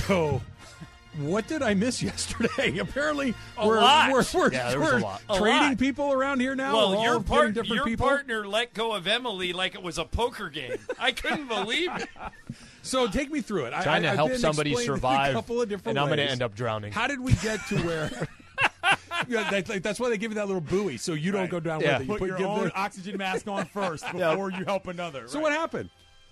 So, what did I miss yesterday? Apparently, we're trading people around here now. Well, your partner let go of Emily like it was a poker game. I couldn't believe it. So take me through it. Trying to help somebody survive, a couple of different and I'm ways. going to end up drowning. How did we get to where? That's why they give you that little buoy so you don't go down with it. You put your own oxygen mask on first before you help another. So what happened?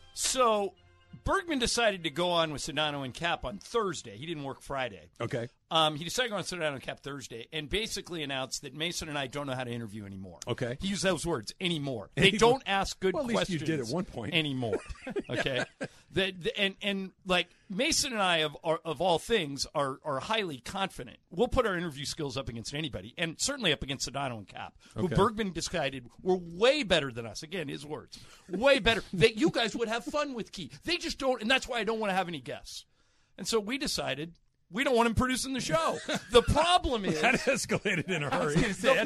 So Bergman decided to go on with Sedano and Cap on Thursday. He didn't work Friday. Okay. He decided to go on Sedano and Cap Thursday and basically announced that Mason and I don't know how to interview anymore. Okay. He used those words, anymore. They don't ask good questions. At least you did at one point. Anymore. Okay. And like Mason and I, of all things, are highly confident. We'll put our interview skills up against anybody, and certainly up against Sedano and Cap, who Bergman decided were way better than us. Again, his words. Way better. That you guys would have fun with Key. They just don't, and that's why I don't want to have any guests. And so we decided we don't want him producing the show. The problem is that escalated in a hurry.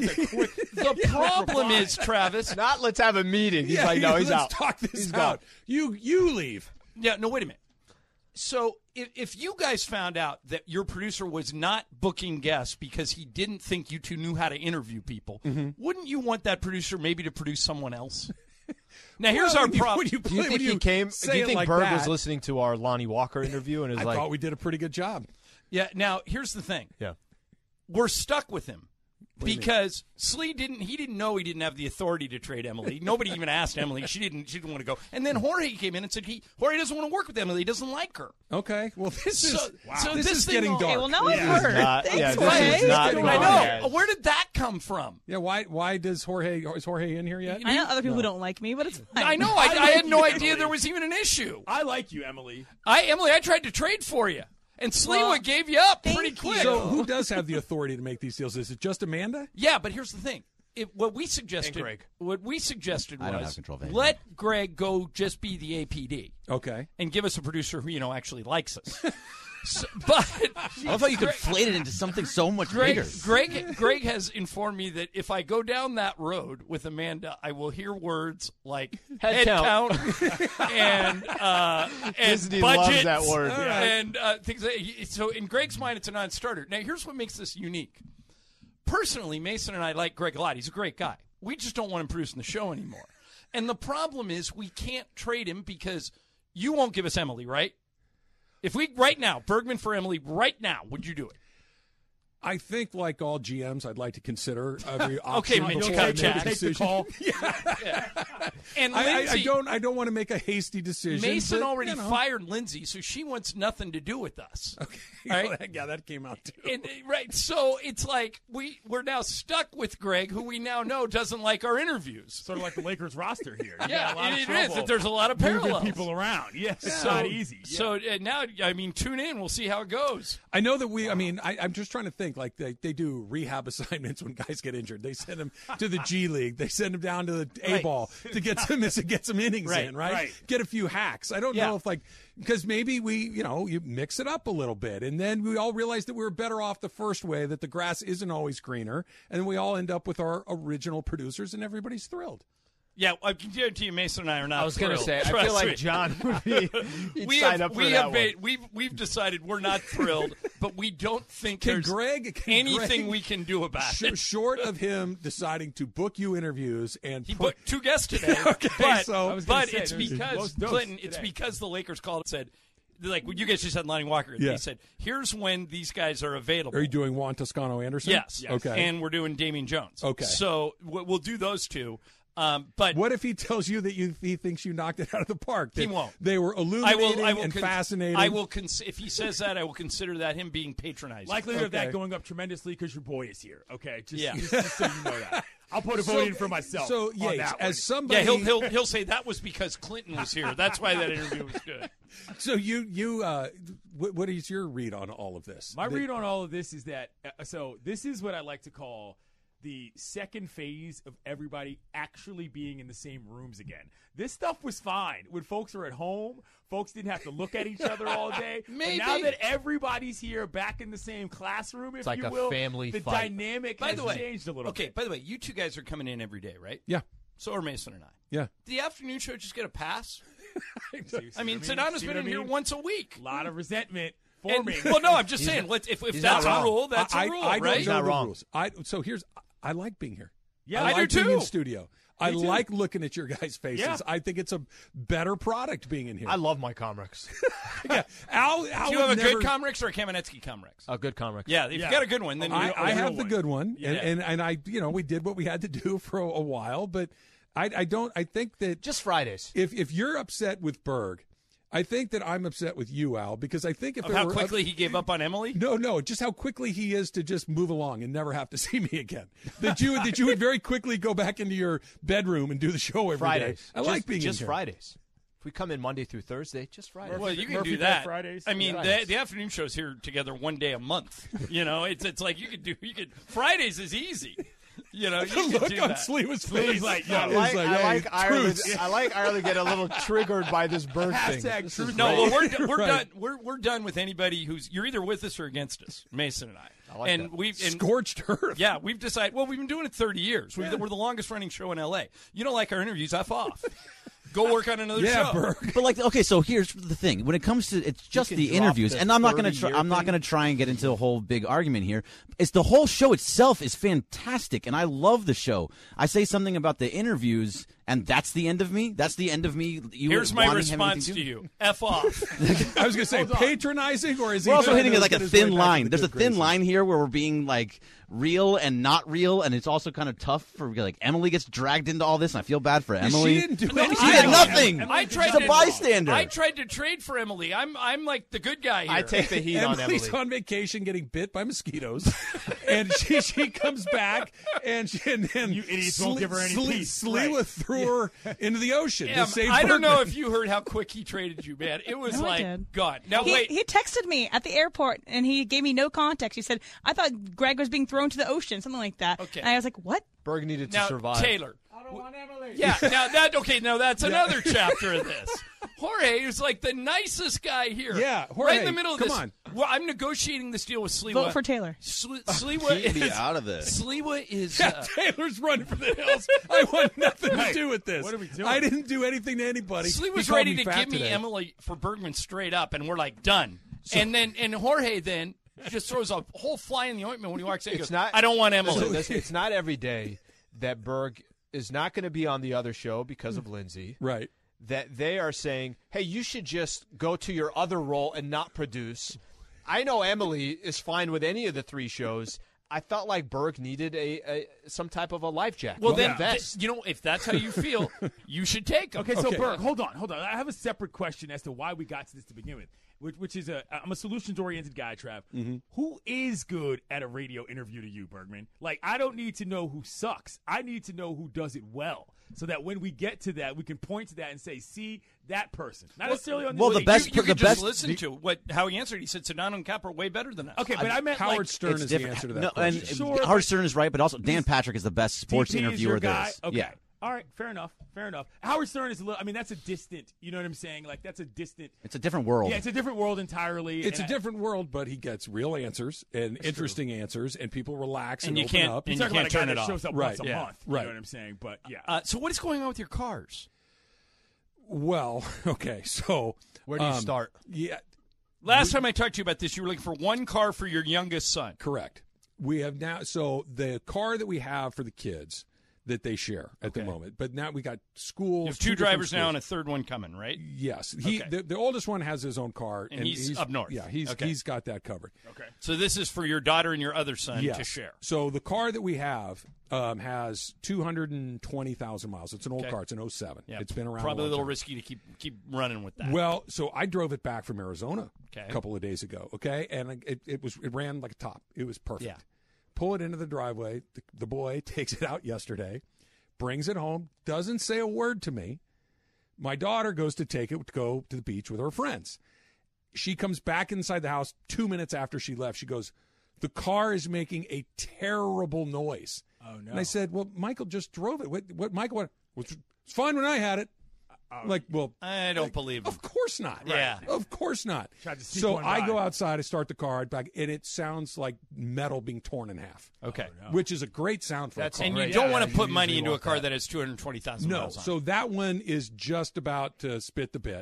The problem is, Travis. Not let's have a meeting. He's like, no, he's let's out. Talk this He's out. gone. You leave. Yeah, no, wait a minute. So if you guys found out that your producer was not booking guests because he didn't think you two knew how to interview people, wouldn't you want that producer maybe to produce someone else? Now, here's our problem. Do you think Berg was listening to our Lonnie Walker interview and is I thought we did a pretty good job. Yeah, now, here's the thing. Yeah. We're stuck with him. Because Slee didn't know he didn't have the authority to trade Emily. Nobody even asked Emily. She didn't want to go. And then Jorge came in and said Jorge doesn't want to work with Emily. He doesn't like her. Okay. Well, this is thing getting dark. Okay, well, now I've heard. This Jorge. is not. I know. Where did that come from? Yeah. Why is Jorge in here yet? I know other people who don't like me, but it's fine. I know. I had no idea there was even an issue. I like you, Emily. Emily, I tried to trade for you. And Sliwa gave you up pretty quick. So who does have the authority to make these deals? Is it just Amanda? Yeah, but here's the thing. What we suggested was let Greg go just be the APD. Okay. And give us a producer who, actually likes us. But I love how you conflate it into something so much bigger. Greg has informed me that if I go down that road with Amanda, I will hear words like head count and Disney budget loves that word. And things. So in Greg's mind, it's a non-starter. Now, here's what makes this unique. Personally, Mason and I like Greg a lot. He's a great guy. We just don't want him producing the show anymore. And the problem is we can't trade him because you won't give us Emily, right? If we, right now, Bergman for Emily, right now, would you do it? I think, like all GMs, I'd like to consider every option. Okay, before Mitch, I make a take the decision. call. Yeah. And I Lindsay, don't want to make a hasty decision. Mason but, already fired Lindsay, so she wants nothing to do with us. Okay, right? Yeah, that came out too. Right, so it's like we're now stuck with Greg, who we now know doesn't like our interviews. Sort of like the Lakers roster here. Yeah, it is. There's a lot of parallels. Moving people around. Yes, it's not easy. Yeah. So now, tune in. We'll see how it goes. I know that I'm just trying to think. Like they do rehab assignments when guys get injured. They send them to the G League. They send them down to the A-ball to get some innings in, right? Get a few hacks. I don't know if because maybe you mix it up a little bit, and then we all realize that we were better off the first way, that the grass isn't always greener, and we all end up with our original producers, and everybody's thrilled. Yeah, I can guarantee you, Mason and I are not. I was going to say, Trust I feel like me. John would be. We've decided we're not thrilled, but we don't think there's anything we can do about it. Short of him deciding to book you interviews, and he booked 2 guests today. Okay, but it's because Clinton. It's because the Lakers called and said, like you guys just had Lonnie Walker. Yeah. They said, "Here's when these guys are available." Are you doing Juan Toscano Anderson? Yes. Okay. And we're doing Damian Jones. Okay. So we'll do those two. But what if he tells you that he thinks you knocked it out of the park? He won't. They were illuminating and fascinating. I will. If he says that, I will consider that him being patronizing. Likelihood of that going up tremendously because your boy is here. Okay, just so you know that. I'll put a vote in for myself. So Yates, as somebody, he'll say that was because Clinton was here. That's why that interview was good. So what is your read on all of this? My read on all of this is that this is what I like to call the second phase of everybody actually being in the same rooms again. This stuff was fine when folks were at home. Folks didn't have to look at each other all day. Maybe. But now that everybody's here back in the same classroom, if like you a will, family the fight. dynamic has changed a little bit. Okay, by the way, you two guys are coming in every day, right? Yeah. So are Mason and I. Yeah. Did the afternoon show just get a pass? Sedano's Sedano's been in here once a week. A lot of resentment forming. Well, no, I'm just saying. If that's a rule, that's a rule, I right? don't know not the wrong. rules. I like being here. Yeah, I I like do being in too. studio. I too. like looking at your guys' faces. Yeah. I think it's a better product being in here. I love my Comrex. yeah. Al Do you would have a never, good Comrex or a Kamenetsky Comrex? A good Comrex. Yeah, if you got a good one, then I have the one. good one, Yeah. and I we did what we had to do for a while, but I think that Just Fridays. if you're upset with Berg, I think that I'm upset with you, Al, because I think if of there how were quickly he gave up on Emily. No, just how quickly he is to just move along and never have to see me again. That you would very quickly go back into your bedroom and do the show every day. Fridays. I like being just in here. Fridays. If we come in Monday through Thursday, just Fridays. Well, you can Murphy do Bed that. Fridays. I mean, Fridays. the afternoon show's here together one day a month. It's like you could Fridays is easy. You The could look do on that. Sleewa's face. like, I is like, hey, Ireland. truce. I like Ireland get a little triggered by this bird thing. Hashtag This truth. is No, great. well, we're Right. done. We're done with anybody who's you're either with us or against us, Mason and I. I like and that. we've Scorched earth. yeah, we've decided. Well, we've been doing it 30 years. We're the longest running show in L.A. You don't like our interviews? F off. Go work on another Yeah, show. Berg. But like, okay, so here's the thing: when it comes to it's just can the drop interviews, the and I'm not going 30-year to I'm not thing. going to try and get into a whole big argument here. It's the whole show itself is fantastic, and I love the show. I say something about the interviews, and that's the end of me. That's the end of me. You Here's my wanting to have response anything to you: F off. I was going to say patronizing, or is he? We're also trying hitting to it like get a his way thin back line. into There's a good thin graces? line here where we're being like real and not real, and it's also kind of tough for like Emily gets dragged into all this, and I feel bad for Emily. She didn't do No, anything. She did I- nothing. I tried She's a to- bystander. I tried to trade for Emily. I'm like the good guy here. I take the heat on Emily's Emily. on vacation getting bit by mosquitoes, and she comes back and You idiots won't give her any peace. Sliwa Right. threw her into the ocean. Em, to save I don't know Bergman. if you heard how quick he traded you, man. It was No, I like did. God. Now wait. He texted me at the airport and he gave me no context. He said, I thought Greg was being thrown to the ocean, something like that. Okay. And I was like, what? Berg needed to Now survive. Taylor. I don't want Emily. Yeah. Now that's another chapter of this. Jorge is like the nicest guy here. Yeah, right Jorge, in the middle of come this. on. Well, I'm negotiating this deal with Sliwa. Vote for Taylor. Sliwa Keep me is out of this. Sliwa is. Yeah, Taylor's running for the hills. I want nothing to do with this. what are we doing? I didn't do anything to anybody. Slee He was called ready me to fat give me today. Emily for Bergman straight up, and we're like done. And Jorge then just throws a whole fly in the ointment when he walks in. He It's goes, not- I don't want Emily. Listen, it's not every day that Berg is not going to be on the other show because of Lindsay. Right. That they are saying, hey, you should just go to your other role and not produce. I know Emily is fine with any of the three shows. I felt like Berg needed some type of a life jacket. Well, then, vest. if that's how you feel, you should take him. Okay, so Okay. Berg, hold on. I have a separate question as to why we got to this to begin with, which is I'm a solutions-oriented guy, Trav. Who is good at a radio interview to you, Bergman? Like, I don't need to know who sucks. I need to know who does it well, so that when we get to that, we can point to that and say, see, that person. Not necessarily on well, the the best- You the could just best- listen to how he answered. He said Sedano and Cap are way better than us. Okay, but I meant Howard like, Stern It's is the different. answer to that No, question. and Sure, Howard but Stern is right, but also Dan Patrick is the best sports DP is interviewer your there guy? is. Okay. Yeah. All right, fair enough. Howard Stern is a little. I mean, that's a distant. You know what I'm saying? Like that's a distant. It's a different world. Yeah, it's a different world entirely. It's a and different world, but he gets real answers and interesting answers, and people relax And and you open can't- up. and He's you talking about a guy turn it that off. shows up Right, once a yeah, month. You right. know what I'm saying? But yeah. So what is going on with your cars? Well, okay, so Where do you start? Yeah, Last time I talked to you about this, you were looking for one car for your youngest son. correct. We have now, so the car that we have for the kids that they share at the Okay. moment, but now we got schools. You have two different drivers now schools. and a third one coming, right? Yes, Okay. the oldest one has his own car, And he's up north. Yeah, he's Okay. got that covered. Okay. So this is for your daughter and your other son Yes. to share. So the car that we have has 220,000 miles. It's an old car. It's an 07. Yeah, It's been around Probably a long little time. risky to keep running with that. Well, so I drove it back from Arizona Okay. a couple of days ago. Okay, and it ran like a top. It was perfect. Yeah. Pull it into the driveway. The boy takes it out yesterday, brings it home, doesn't say a word to me. My daughter goes to take it to go to the beach with her friends. She comes back inside the house 2 minutes after she left. She goes, "The car is making a terrible noise." Oh no. And I said, "Well, Michael just drove it. What Michael? What? It's fine when I had it." Like, well, I don't believe him. of course not. Yeah. Of course not. Tried to sneak So one I by. go outside, I start the car, and it sounds like metal being torn in half. Okay. Which is a great sound for That's a car. And you Great. don't Yeah, want to you put money usually into a want car that. that has 220,000 No. miles on it. So that one is just about to spit the bit.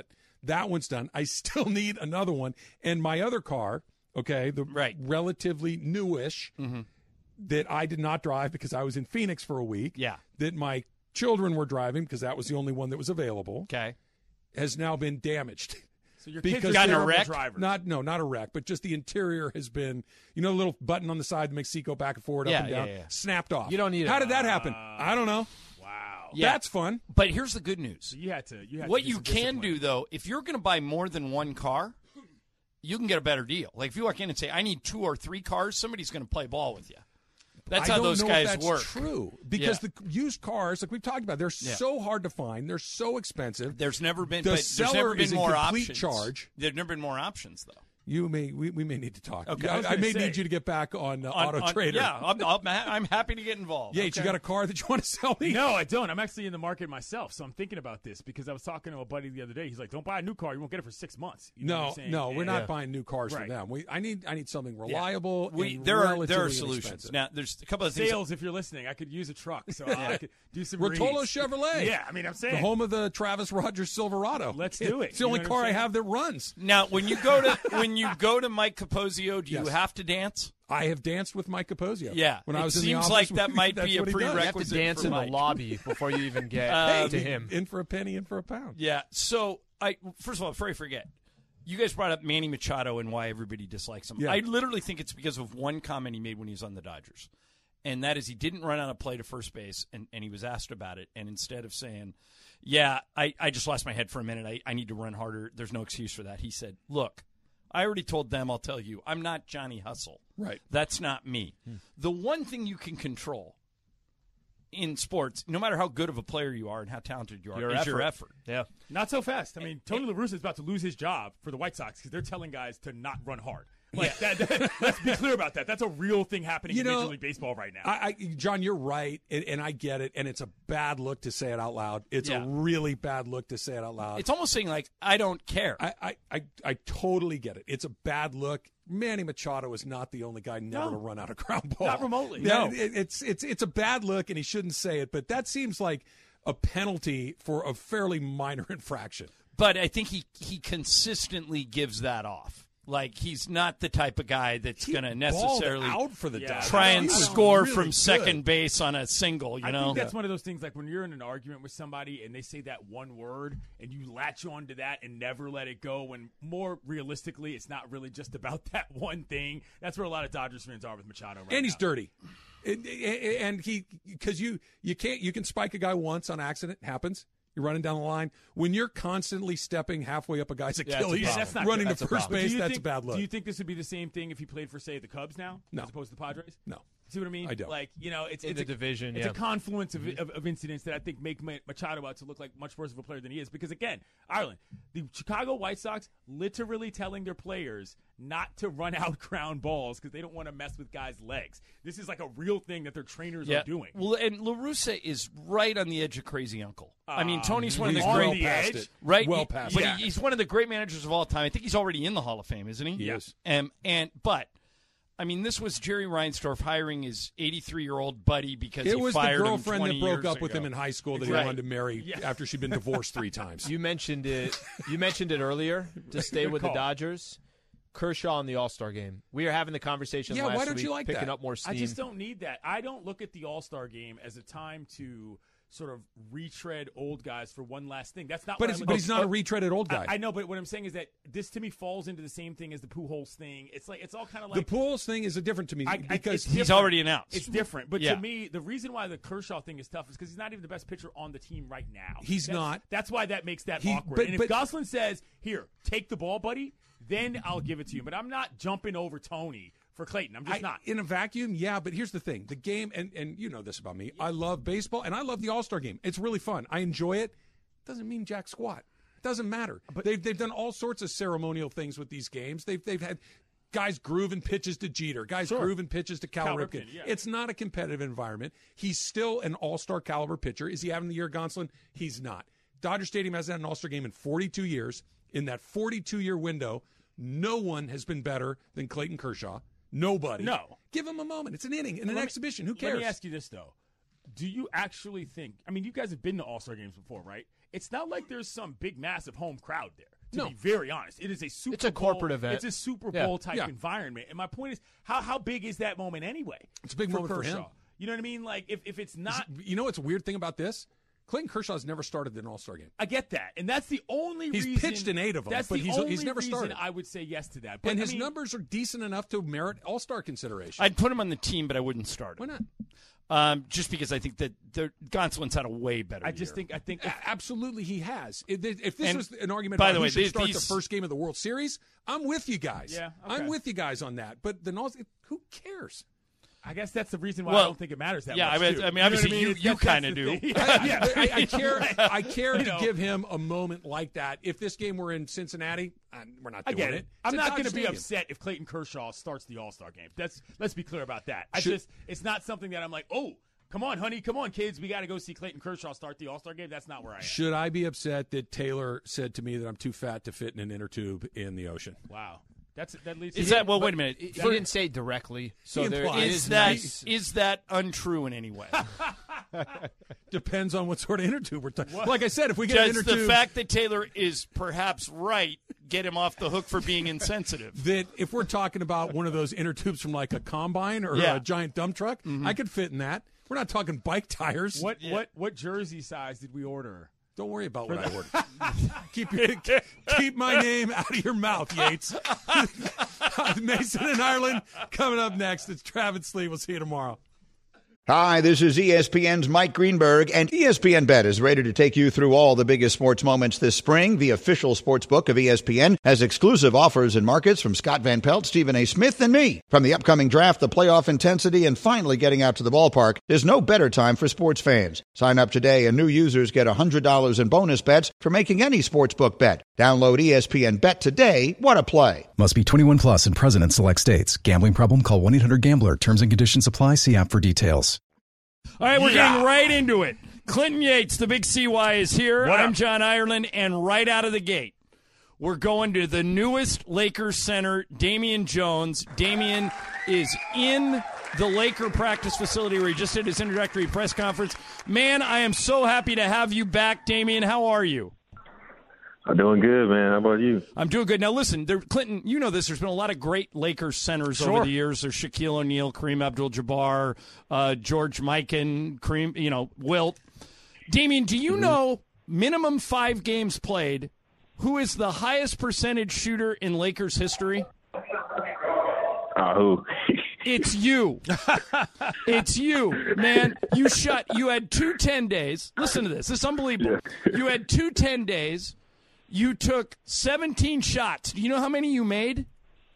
That one's done. I still need another one. And my other car, okay, the relatively newish that I did not drive because I was in Phoenix for a week. Yeah. That my children were driving because that was the only one that was available. Okay. Has now been damaged. So your because kids got in a are wreck? drivers. Not a wreck, but just the interior has been, the little button on the side that makes seat go back and forward, up and down, snapped off. You don't need it. How did that happen? I don't know. Wow. Yeah. That's fun. But here's the good news. So you had to What do you some can discipline. do, though, if you're going to buy more than one car, you can get a better deal. Like if you walk in and say, I need 2 or 3 cars, somebody's going to play ball with you. That's I how don't those know guys if that's work. True, because Yeah. the used cars, like we've talked about, they're so hard to find. They're so expensive. There's never been, The but there's seller never been is in more complete options. charge. There's never been more options, though. We may need to talk. Okay. I, was I gonna may say. need you to get back on Auto Trader. Yeah, I'm happy to get involved. Yates, you got a car that you want to sell me? No, I don't. I'm actually in the market myself, so I'm thinking about this because I was talking to a buddy the other day. He's like, "Don't buy a new car; you won't get it for 6 months." You know what I'm saying? We're And- not buying new cars for Right. them. I need something reliable. and There are relatively solutions. inexpensive. Now, there's a couple of things. Sales, if you're listening, I could use a truck, so I could do some. Rotolo reads. Chevrolet. Yeah, I mean, I'm The saying home of the Travis Rogers Silverado. Let's do it. It's the only You know car what I I'm saying? have that runs. Now, when you go to Mike Capozio, do you Yes. have to dance? I have danced with Mike Capozio. Yeah, when I was it in the seems office like with that him, might that's be a what he does. You have to prerequisite dance for in the Mike. lobby before you even get to him. In for a penny, in for a pound. Yeah. So, first of all, before I forget, you guys brought up Manny Machado and why everybody dislikes him. Yeah. I literally think it's because of one comment he made when he was on the Dodgers, and that is he didn't run out of play to first base, and he was asked about it, and instead of saying, "Yeah, I just lost my head for a minute. I need to run harder. There's no excuse for that," he said, "Look, I already told them, I'll tell you, I'm not Johnny Hustle. Right. That's not me. The one thing you can control in sports, no matter how good of a player you are and how talented you are, is your effort. Yeah. Not so fast. I mean, Tony La Russa is about to lose his job for the White Sox because they're telling guys to not run hard. Like that, let's be clear about that. That's a real thing happening in Major League Baseball right now. John, you're right, and I get it, and it's a bad look to say it out loud. It's a really bad look to say it out loud. It's almost saying, like, I don't care. I totally get it. It's a bad look. Manny Machado is not the only guy never to run out of ground ball. Not remotely. No, No. it's a bad look, and he shouldn't say it. But that seems like a penalty for a fairly minor infraction. But I think he consistently gives that off. Like, he's not the type of guy that's going to necessarily out for the Dodgers. try and He was score really from good. second base on a single, I know? think that's one of those things like when you're in an argument with somebody and they say that one word and you latch on to that and never let it go when more realistically it's not really just about that one thing. That's where a lot of Dodgers fans are with Machado right And he's now. dirty. And because you can spike a guy once on accident, happens. You're running down the line. When you're constantly stepping halfway up a guy's Achilles, Yeah, that's not running good. to first base, Do you that's think- a bad look. Do you think this would be the same thing if he played for, say, the Cubs now No. as opposed to the Padres? No. See what I mean? I don't. Like, it's In the division, It's yeah. a confluence of incidents that I think make Machado out to look like much worse of a player than he is. Because again, Ireland, the Chicago White Sox literally telling their players not to run out ground balls because they don't want to mess with guys' legs. This is like a real thing that their trainers are doing. Well, and La Russa is right on the edge of crazy uncle. I mean, Tony's one of the He's great well past edge? it. Right, Well past but it. he's one of the great managers of all time. I think he's already in the Hall of Fame, isn't he? He is. But I mean, this was Jerry Reinsdorf hiring his 83-year-old buddy because It he was the fired him girlfriend 20 that broke years up with ago. him in high school that Right. he wanted to marry after she'd been divorced 3 times. You mentioned it. You mentioned it earlier. To stay Good with the call. Dodgers, Kershaw in the All-Star game. We are having the conversation. Yeah, last why don't week, you like picking that? up more steam. I just don't need that. I don't look at the All-Star game as a time to sort of retread old guys for one last thing. That's not But, what it's, I'm but he's not a retreaded old guy. I know, but what I'm saying is that this to me falls into the same thing as the Pujols thing. It's like it's all kind of the like Pools thing is different to me because it's He's different. already announced. It's different, but Yeah. to me, the reason why the Kershaw thing is tough is because he's not even the best pitcher on the team right now. He's not. That's why that makes that He- awkward. but- and if but- Gosselin says, "Here, take the ball, buddy," then I'll give it to you. But I'm not jumping over Tony for Clayton. I'm just not. In a vacuum, yeah, but here's the thing. The game, and you know this about me, I love baseball, and I love the All-Star game. It's really fun. I enjoy it. Doesn't mean jack squat. Doesn't matter. But they've done all sorts of ceremonial things with these games. They've had guys grooving pitches to Jeter, guys grooving pitches to Cal Ripken. Ripken, yeah. It's not a competitive environment. He's still an All-Star caliber pitcher. Is he having the year Gonsolin? He's not. Dodger Stadium hasn't had an All-Star game in 42 years. In that 42-year window, no one has been better than Clayton Kershaw. Nobody. No. Give him a moment. It's an inning and an Let me- exhibition. Who cares? Let me ask you this, though. Do you actually think – I mean, you guys have been to All-Star games before, right? It's not like there's some big, massive home crowd there. To be very honest, it is a Super It's a Bowl, corporate event. It's a Super Bowl type environment. And my point is, how big is that moment anyway? It's a big moment Kershaw? for him. You know what I mean? Like if it's not, you know what's a weird thing about this? Clayton Kershaw's never started an All-Star game. I get that, and that's the only reason. He's pitched in 8 of them, but he's never started. I would say yes to that. But and his numbers are decent enough to merit All-Star consideration. I'd put him on the team, but I wouldn't start him. Why not? Just because I think that Gonsolin's had a way better year. I think absolutely he has. If this was an argument by about the way, who should start the first game of the World Series, I'm with you guys. Yeah, okay. I'm with you guys on that. But then who cares? I guess that's the reason why I don't think it matters that much. I mean, obviously you kind of do. I care to give him a moment like that. If this game were in Cincinnati, we're not doing it. I'm not going to be upset if Clayton Kershaw starts the All-Star game. Let's be clear about that. It's not something that I'm like, oh, come on, honey, come on, kids, we got to go see Clayton Kershaw start the All-Star game. That's not where I am. Should I be upset that Taylor said to me that I'm too fat to fit in an inner tube in the ocean? Wow. That leads. Well, wait a minute. He didn't say it directly, so is that untrue in any way? Depends on what sort of inner tube we're talking. Like I said, if we get an inner tube, the fact that Taylor is perhaps right get him off the hook for being insensitive. That if we're talking about one of those inner tubes from like a combine or a giant dump truck, I could fit in that. We're not talking bike tires. What jersey size did we order? Don't worry about what I ordered. Keep my name out of your mouth, Yates. Mason and Ireland coming up next. It's Travis Slee. We'll see you tomorrow. Hi, this is ESPN's Mike Greenberg, and ESPN Bet is ready to take you through all the biggest sports moments this spring. The official sports book of ESPN has exclusive offers and markets from Scott Van Pelt, Stephen A. Smith, and me. From the upcoming draft, the playoff intensity, and finally getting out to the ballpark, there's no better time for sports fans. Sign up today, and new users get $100 in bonus bets for making any sportsbook bet. Download ESPN Bet today. What a play. Must be 21 plus and present in select states. Gambling problem? Call 1-800-GAMBLER. Terms and conditions apply. See app for details. All right, we're getting right into it. Clinton Yates, the big CY, is here. I'm John Ireland, and right out of the gate, we're going to the newest Lakers center, Damian Jones. Damian is in the Laker practice facility where he just did his introductory press conference. Man, I am so happy to have you back, Damian. How are you? I'm doing good, man. How about you? I'm doing good. Now, listen, Clinton, you know this. There's been a lot of great Lakers centers over the years. There's Shaquille O'Neal, Kareem Abdul-Jabbar, George Mikan, Wilt. Damian, do you know, minimum 5 games played, who is the highest percentage shooter in Lakers history? Who? It's you. It's you, man. You had 2 10 days. Listen to this. This is unbelievable. You had 2 10 days. You took 17 shots. Do you know how many you made?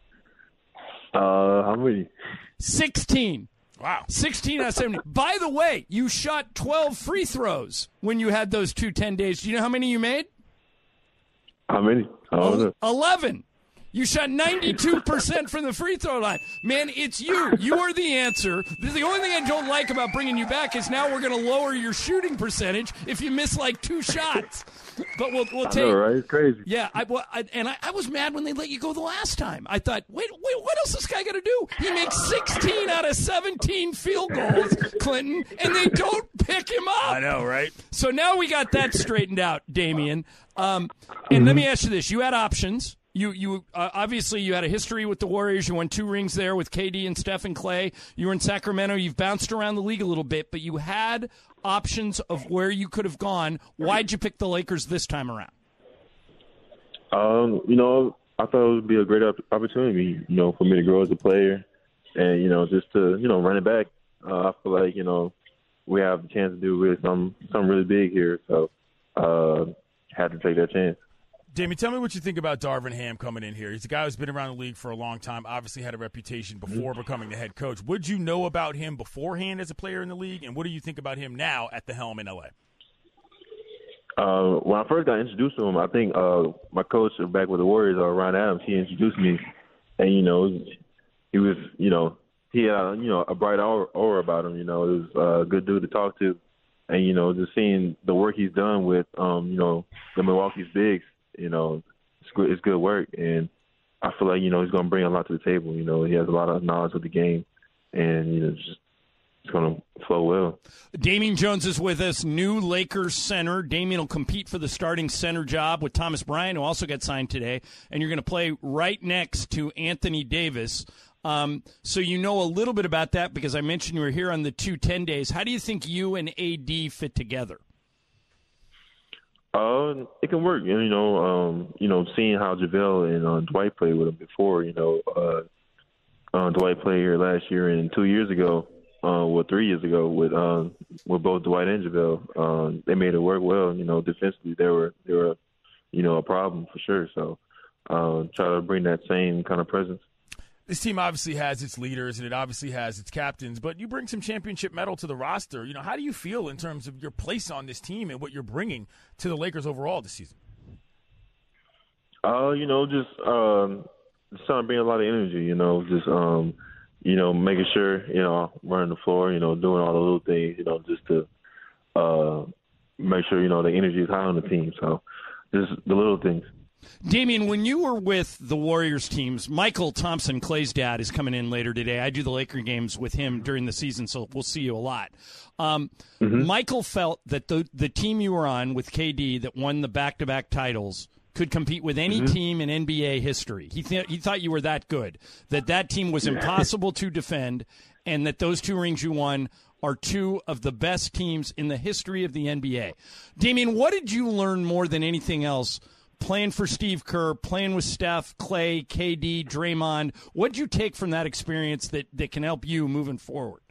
How many? 16. Wow. 16 out of 17. By the way, you shot 12 free throws when you had those 2 10 days. Do you know how many you made? How many? 11. You shot 92% from the free throw line. Man, it's you. You are the answer. The only thing I don't like about bringing you back is now we're going to lower your shooting percentage if you miss like 2 shots. But we'll take. I know, right? It's crazy. Yeah, I was mad when they let you go the last time. I thought, wait, what else is this guy got to do? He makes 16 out of 17 field goals, Clinton, and they don't pick him up. I know, right? So now we got that straightened out, Damian. And let me ask you this: you had options. You obviously you had a history with the Warriors. You won 2 rings there with KD and Steph and Clay. You were in Sacramento. You've bounced around the league a little bit, but you had options of where you could have gone. Why'd you pick the Lakers this time around? I thought it would be a great opportunity, for me to grow as a player and, just to, run it back. I feel like, we have the chance to do really something really big here. So had to take that chance. Damian, tell me what you think about Darvin Ham coming in here. He's a guy who's been around the league for a long time, obviously had a reputation before becoming the head coach. What did you know about him beforehand as a player in the league, and what do you think about him now at the helm in L.A.? When I first got introduced to him, I think my coach back with the Warriors, Ron Adams, he introduced me, and, he was, he had, a bright aura about him. It was a good dude to talk to. And, just seeing the work he's done with, the Milwaukee's bigs, it's good work. And I feel like, he's going to bring a lot to the table. He has a lot of knowledge of the game. And, going to flow well. Damian Jones is with us, new Lakers center. Damian will compete for the starting center job with Thomas Bryant, who also got signed today, and you're going to play right next to Anthony Davis. So you know a little bit about that because I mentioned you were here on the 2-10 days. How do you think you and AD fit together? It can work. Seeing how JaVale and Dwight played with him before, Dwight played here last year and 2 years ago, 3 years ago with both Dwight and JaVale. They made it work well. Defensively they were a problem for sure. So try to bring that same kind of presence. This team obviously has its leaders and it obviously has its captains, but you bring some championship metal to the roster. How do you feel in terms of your place on this team and what you're bringing to the Lakers overall this season? Just trying to bring a lot of energy, making sure, running the floor, doing all the little things, just to make sure, the energy is high on the team. So just the little things. Damian, when you were with the Warriors teams, Michael Thompson, Clay's dad, is coming in later today. I do the Laker games with him during the season, so we'll see you a lot. Michael felt that the team you were on with KD that won the back-to-back titles could compete with any team in NBA history. He thought you were that good, that team was impossible to defend, and that those 2 rings you won are 2 of the best teams in the history of the NBA. Damian, what did you learn more than anything else playing for Steve Kerr, playing with Steph, Clay, KD, Draymond? What did you take from that experience that can help you moving forward?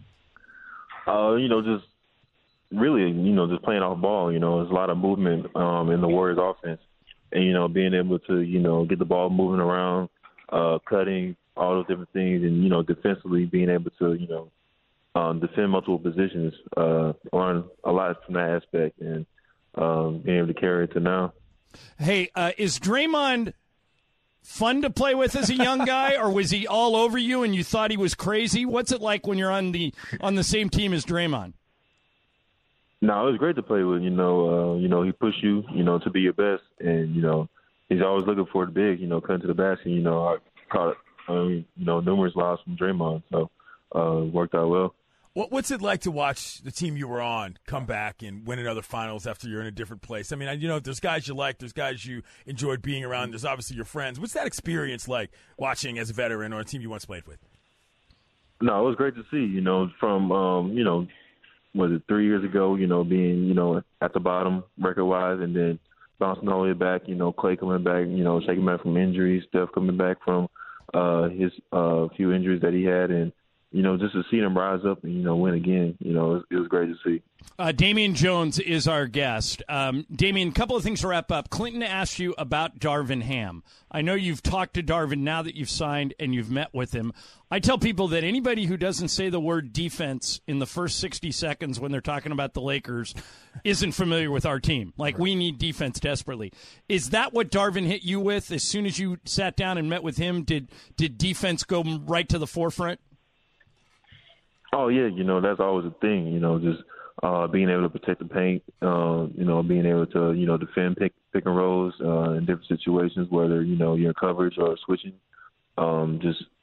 Just really, just playing off ball. There's a lot of movement in the Warriors offense. And, being able to, get the ball moving around, cutting, all those different things. And, defensively being able to, defend multiple positions. Learn a lot from that aspect and being able to carry it to now. Hey, is Draymond fun to play with as a young guy, or was he all over you and you thought he was crazy? What's it like when you're on the same team as Draymond? No, it was great to play with. He pushed you, to be your best, and he's always looking for the big. Cutting to the basket. I caught numerous lobs from Draymond, so it worked out well. What's it like to watch the team you were on come back and win another finals after you're in a different place? I mean, there's guys you like, there's guys you enjoyed being around, there's obviously your friends. What's that experience like watching as a veteran or a team you once played with? No, it was great to see, from, was it 3 years ago, being, at the bottom record-wise and then bouncing all the way back, Clay coming back, shaking back from injuries, Steph coming back from his few injuries that he had, and just to see them rise up and, win again, it was great to see. Damian Jones is our guest. Damian, a couple of things to wrap up. Clinton asked you about Darvin Ham. I know you've talked to Darvin now that you've signed and you've met with him. I tell people that anybody who doesn't say the word defense in the first 60 seconds when they're talking about the Lakers isn't familiar with our team. Like, we need defense desperately. Is that what Darvin hit you with? As soon as you sat down and met with him, did defense go right to the forefront? Oh, yeah, that's always a thing, just being able to protect the paint, being able to, defend pick and rolls in different situations, whether, you're in coverage or switching. All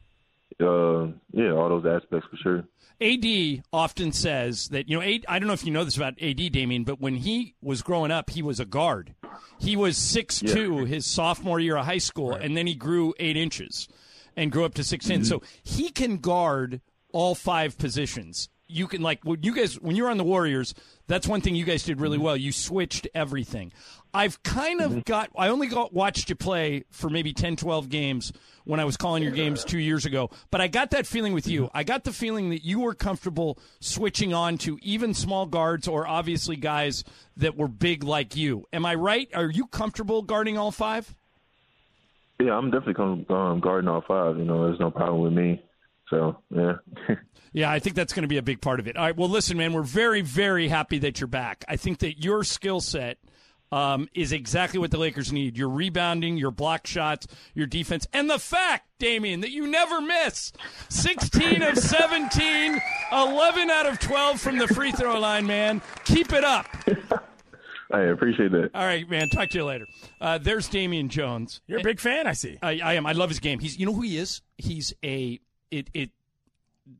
those aspects for sure. AD often says that, I don't know if you know this about AD, Damian, but when he was growing up, he was a guard. He was 6'2" his sophomore year of high school, and then he grew 8 inches and grew up to 6'10". So he can guard all 5 positions. You can, when you were on the Warriors, that's one thing you guys did really well. You switched everything. I've kind of I only watched you play for maybe 10, 12 games when I was calling your games 2 years ago, but I got that feeling with you. I got the feeling that you were comfortable switching on to even small guards or obviously guys that were big like you. Am I right? Are you comfortable guarding all 5? Yeah, I'm definitely guarding all 5. There's no problem with me. So, yeah. Yeah, I think that's going to be a big part of it. All right, well, listen, man, we're very, very happy that you're back. I think that your skill set is exactly what the Lakers need. Your rebounding, your block shots, your defense, and the fact, Damian, that you never miss. 16 of 17, 11 out of 12 from the free throw line, man. Keep it up. I appreciate that. All right, man. Talk to you later. There's Damian Jones. You're a big fan, I see. I am. I love his game. You know who he is? He's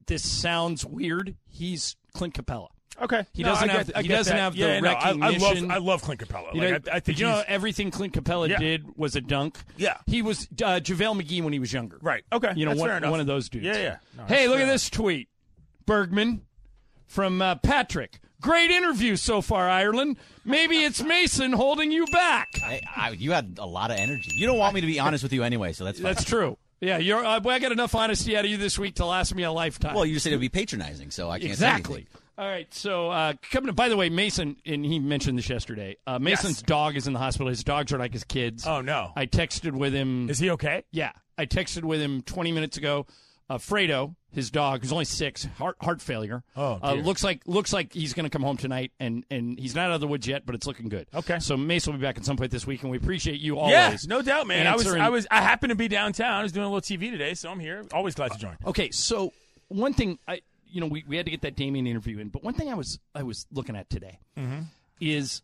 this sounds weird. He's Clint Capella. Okay. He doesn't have the recognition. I love Clint Capella. I think everything Clint Capella did was a dunk. Yeah. He was JaVale McGee when he was younger. Right. Okay. That's fair enough. One of those dudes. Yeah. No, hey, look at this tweet. Bergman from Patrick. Great interview so far, Ireland. Maybe it's Mason holding you back. You had a lot of energy. You don't want me to be honest with you anyway, so that's fine. That's true. Yeah, I got enough honesty out of you this week to last me a lifetime. Well, you said it would be patronizing, so I can't exactly. say anything. All right, so coming up, by the way, Mason, and he mentioned this yesterday, Mason's dog is in the hospital. His dogs are like his kids. Oh, no. I texted with him. Is he okay? Yeah. I texted with him 20 minutes ago. Fredo, his dog, who's only 6, heart failure. Oh, dear. Looks like he's going to come home tonight, and he's not out of the woods yet, but it's looking good. Okay. So Mason will be back at some point this week, and we appreciate you always. Yeah, no doubt, man. I happened to be downtown. I was doing a little TV today, so I'm here. Always glad to join. Okay, so one thing we had to get that Damian interview in, but one thing I was looking at today is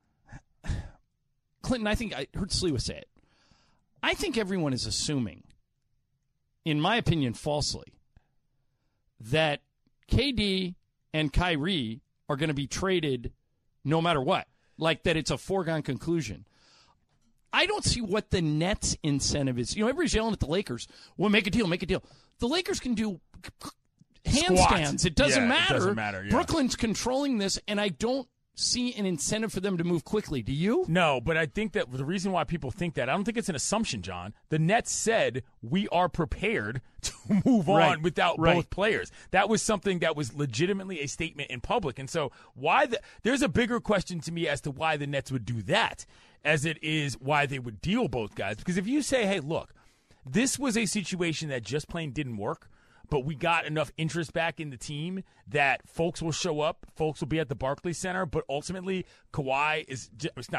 Clinton. I think I heard Sliwa say it. I think everyone is assuming, in my opinion, falsely, that KD and Kyrie are going to be traded no matter what. Like that it's a foregone conclusion. I don't see what the Nets' incentive is. Everybody's yelling at the Lakers. Well, make a deal. The Lakers can do handstands. It doesn't matter. It doesn't matter. Yeah. Brooklyn's controlling this, and I don't see an incentive for them to move quickly. Do you? No, but I think that the reason why people think that, I don't think it's an assumption, John. The Nets said we are prepared to move on without both players. That was something that was legitimately a statement in public. And so there's a bigger question to me as to why the Nets would do that as it is why they would deal both guys. Because if you say, hey, look, this was a situation that just plain didn't work, but we got enough interest back in the team that folks will show up. Folks will be at the Barclays Center. But ultimately, Kyrie is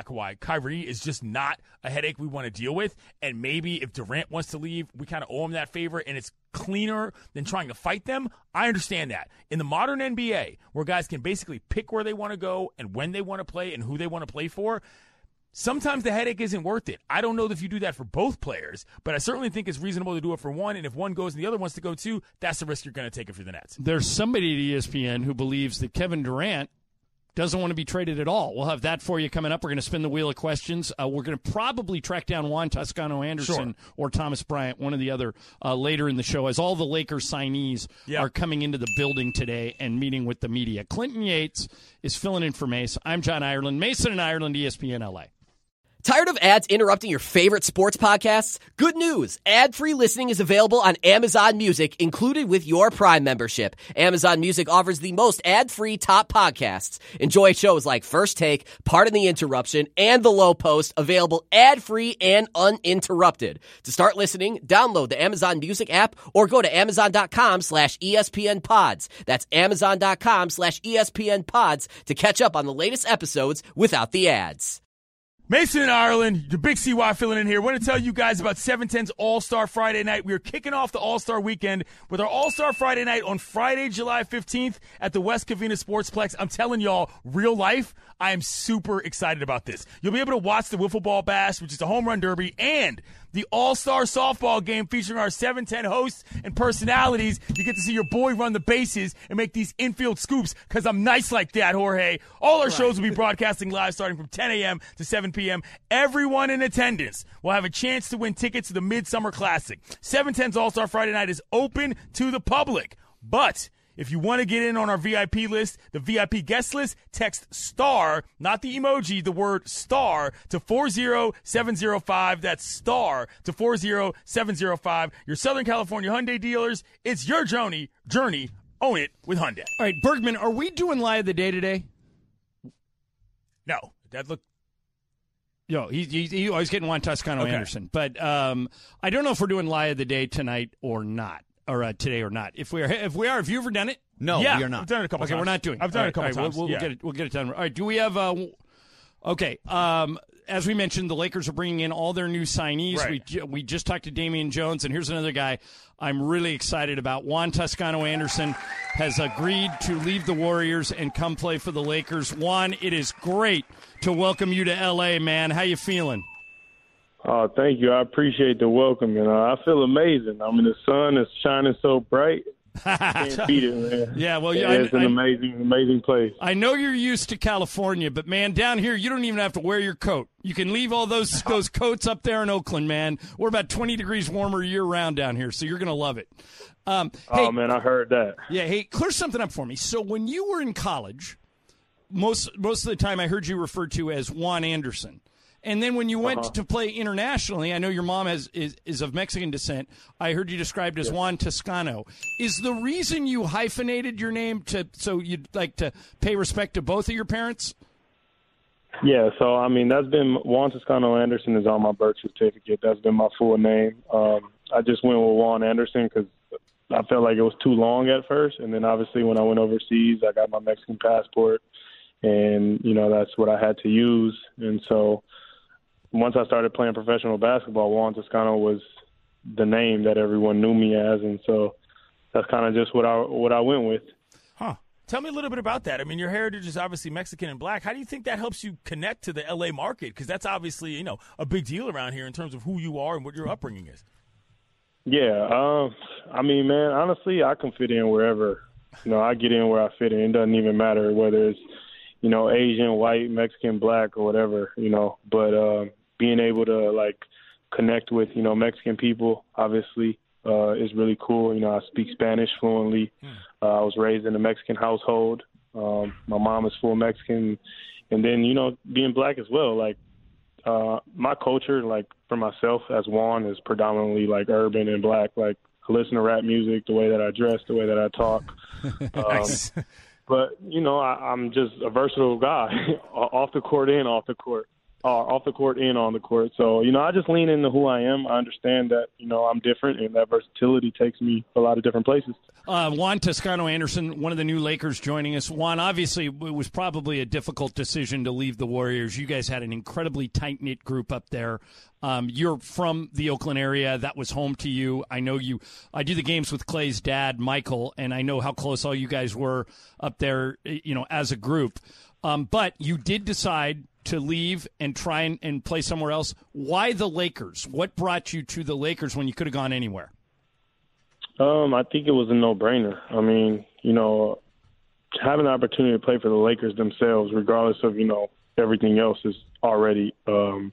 just not a headache we want to deal with. And maybe if Durant wants to leave, we kind of owe him that favor, and it's cleaner than trying to fight them. I understand that. In the modern NBA, where guys can basically pick where they want to go and when they want to play and who they want to play for, sometimes the headache isn't worth it. I don't know if you do that for both players, but I certainly think it's reasonable to do it for one. And if one goes and the other wants to go too, that's the risk you're going to take if you're the Nets. There's somebody at ESPN who believes that Kevin Durant doesn't want to be traded at all. We'll have that for you coming up. We're going to spin the wheel of questions. We're going to probably track down Juan Toscano-Anderson or Thomas Bryant, one or the other, later in the show, as all the Lakers signees are coming into the building today and meeting with the media. Clinton Yates is filling in for Mace. I'm John Ireland. Mason and Ireland, ESPN LA. Tired of ads interrupting your favorite sports podcasts? Good news. Ad-free listening is available on Amazon Music, included with your Prime membership. Amazon Music offers the most ad-free top podcasts. Enjoy shows like First Take, Pardon the Interruption, and The Low Post, available ad-free and uninterrupted. To start listening, download the Amazon Music app or go to Amazon.com/ESPN Pods. That's Amazon.com/ESPN Pods to catch up on the latest episodes without the ads. Mason in Ireland, the Big CY filling in here. I want to tell you guys about 710's All-Star Friday Night. We are kicking off the All-Star Weekend with our All-Star Friday Night on Friday, July 15th at the West Covina Sportsplex. I'm telling y'all, real life, I am super excited about this. You'll be able to watch the Wiffle Ball Bash, which is the home run derby, and the All-Star Softball game featuring our 710 hosts and personalities. You get to see your boy run the bases and make these infield scoops because I'm nice like that, Jorge. All our shows will be broadcasting live starting from 10 a.m. to 7 p.m. Everyone in attendance will have a chance to win tickets to the Midsummer Classic. 710's All-Star Friday Night is open to the public, but if you want to get in on our VIP list, the VIP guest list, text STAR, not the emoji, the word STAR, to 40705. That's STAR to 40705. Your Southern California Hyundai dealers, it's your journey. Own it with Hyundai. All right, Bergman, are we doing Lie of the Day today? No. That look. Yo, he always getting Juan Toscano-Anderson. But I don't know if we're doing Lie of the Day tonight or not. Or today or not. If we are, have you ever done it? No, we are not. I've done it a couple times. Okay, we're not doing it. I've done it a couple times. We'll get it done. All right, do we have okay, as we mentioned, the Lakers are bringing in all their new signees. Right. We just talked to Damian Jones, and here's another guy I'm really excited about. Juan Toscano-Anderson has agreed to leave the Warriors and come play for the Lakers. Juan, it is great to welcome you to L.A., man. How you feeling? Oh, thank you. I appreciate the welcome. I feel amazing. I mean, the sun is shining so bright. Can't beat it, man. Yeah, well, it's an amazing place. I know you're used to California, but man, down here you don't even have to wear your coat. You can leave all those coats up there in Oakland, man. We're about 20 degrees warmer year round down here, so you're gonna love it. Hey, man, I heard that. Yeah, hey, clear something up for me. So when you were in college, most of the time I heard you referred to as Juan Anderson. And then when you went to play internationally, I know your mom is of Mexican descent. I heard you described as Juan Toscano. Is the reason you hyphenated your name so you'd like to pay respect to both of your parents? Yeah, so, I mean, that's been Juan Toscano Anderson is on my birth certificate. That's been my full name. I just went with Juan Anderson because I felt like it was too long at first. And then, obviously, when I went overseas, I got my Mexican passport. And, that's what I had to use. And so once I started playing professional basketball, Juan Toscano was the name that everyone knew me as, and so that's kind of just what I went with. Huh. Tell me a little bit about that. I mean, your heritage is obviously Mexican and black. How do you think that helps you connect to the L.A. market? Because that's obviously, a big deal around here in terms of who you are and what your upbringing is. Yeah. I mean, man, honestly, I can fit in wherever. I get in where I fit in. It doesn't even matter whether it's, Asian, white, Mexican, black, or whatever, but being able to, connect with, Mexican people, obviously, is really cool. I speak Spanish fluently. I was raised in a Mexican household. My mom is full Mexican. And then, being black as well, my culture, for myself as Juan, is predominantly, urban and black. I listen to rap music, the way that I dress, the way that I talk. Nice. But, I'm just a versatile guy, off the court and off the court. Off the court and on the court. So, I just lean into who I am. I understand that, I'm different, and that versatility takes me a lot of different places. Juan Toscano Anderson, one of the new Lakers joining us. Juan, obviously, it was probably a difficult decision to leave the Warriors. You guys had an incredibly tight-knit group up there. You're from the Oakland area. That was home to you. I know you. I do the games with Clay's dad, Michael, and I know how close all you guys were up there, as a group. But you did decide to leave and try and play somewhere else. Why the Lakers? What brought you to the Lakers when you could have gone anywhere? I think it was a no-brainer. I mean, having the opportunity to play for the Lakers themselves, regardless of, everything else, is already, the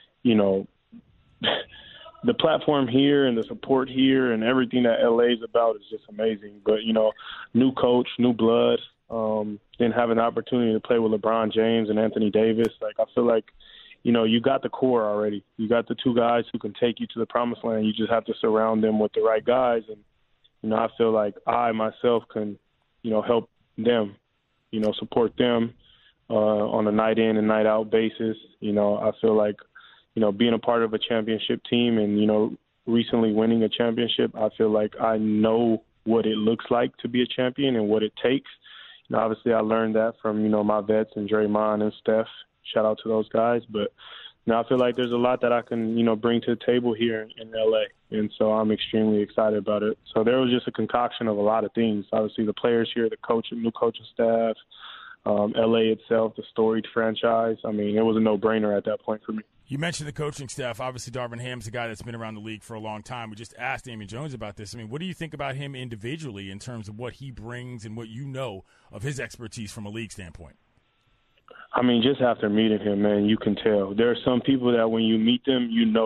platform here and the support here and everything that LA is about is just amazing. But, new coach, new blood, then having the opportunity to play with LeBron James and Anthony Davis, I feel like, you got the core already. You got the two guys who can take you to the promised land. You just have to surround them with the right guys. And, I feel like I myself can, help them, support them on a night in and night out basis. I feel like, being a part of a championship team and, recently winning a championship, I feel like I know what it looks like to be a champion and what it takes. Obviously, I learned that from, my vets and Draymond and Steph. Shout out to those guys. But I feel like there's a lot that I can, bring to the table here in L.A., and so I'm extremely excited about it. So there was just a concoction of a lot of things. Obviously, the players here, the coach, new coaching staff, L.A. itself, the storied franchise. I mean, it was a no-brainer at that point for me. You mentioned the coaching staff. Obviously, Darvin Ham's a guy that's been around the league for a long time. We just asked Damian Jones about this. I mean, what do you think about him individually in terms of what he brings and what you know of his expertise from a league standpoint? I mean, just after meeting him, man, you can tell. There are some people that when you meet them,